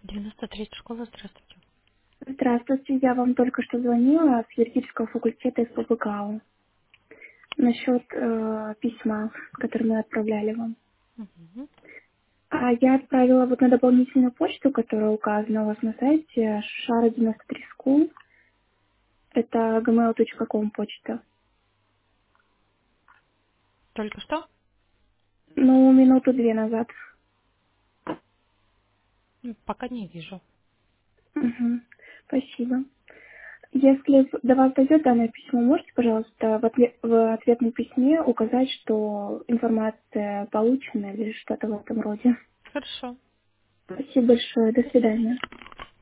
93 школа, здравствуйте. Здравствуйте, я вам только что звонила с юридического факультета СПБГАУ насчет письма, которое мы отправляли вам. Мгм. А я отправила вот на дополнительную почту, которая указана у вас на сайте, shara93school, это gmail.com почта. Только что? Ну, минуту-две назад. Пока не вижу. Мгм. Спасибо. Если до вас дойдет данное письмо, можете, пожалуйста, в ответном письме указать, что информация получена или что-то в этом роде. Хорошо. Спасибо большое. До До свидания. свидания.